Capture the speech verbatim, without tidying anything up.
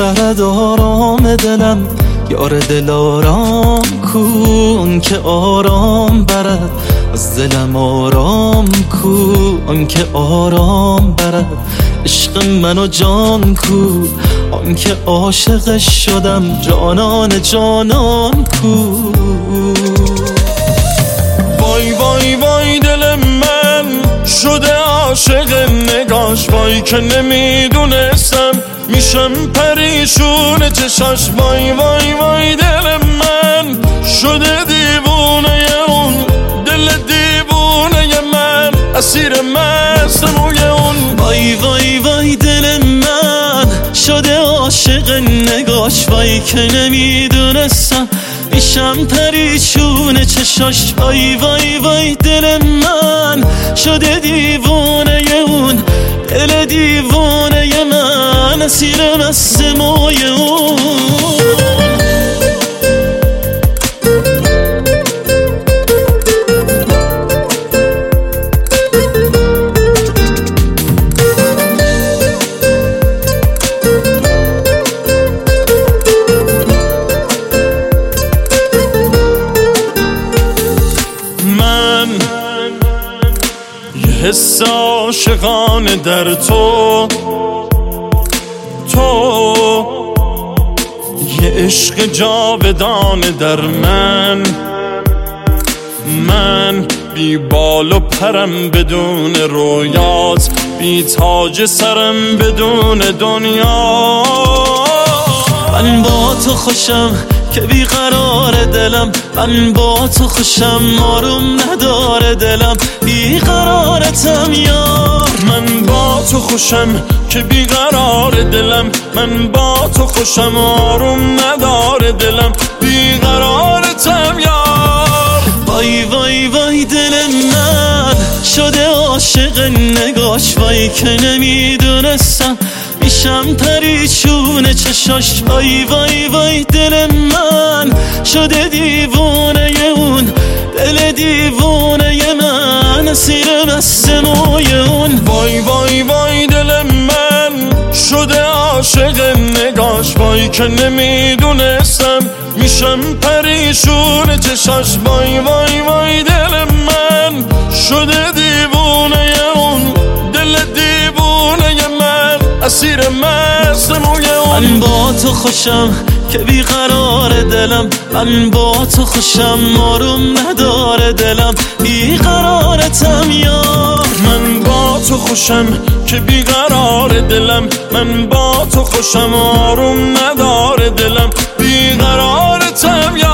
برد آرام دلم، یار دل آرام کن که آرام برد از دلم، آرام کن که آرام برد عشق من و جان کو، آن که عاشقش شدم جانان جانان کو. وای وای وای دل من شده عاشق نگاش، وای که نمیدونستم میشم پریشون چشاش. وای وای وای دل من شده دیوونه اون، دل دیوونه من اسیر مست موی اون. وای وای وای دل من شده عاشق نگاش، وای که نمیدونستم میشم پریشون چشاش. وای وای وای دل من شده دیوونه اون، دل دیوونه من اسیر مست موی اون. حس عاشقانه در تو، تو یه عشق جاودانه در من، من بی بال و پرم بدون رویات، بی تاج سرم بدون دنیا. من با تو خوشم که بیقرار دلم، من با تو خوشم آروم نداره دلم، بیقرارتم یار. من با تو خوشم که بیقرار دلم، من با تو خوشم آروم نداره دلم، بیقرارتم یار. وای وای وای دل من شده عاشق نگاش، وای که نمیدونستم میشم پریشون چشاش. وای وای وای دل من شده دیوونه اون، دل دیوونه من اسیر مست موی اون. وای وای وای دل من شده عاشق نگاش، وای که نمیدونستم میشم پریشون چشاش. وای وای وای دل من شده دیوونه اون، دل دیوونه من اسیر مست موی اون. من با تو خوشم که بیقرار دلم، من با تو خوشم آروم نداره دلم، بیقرارتم یار. من با تو خوشم که بیقرار دلم، من با تو خوشم آروم نداره دلم، بیقرارتم یار.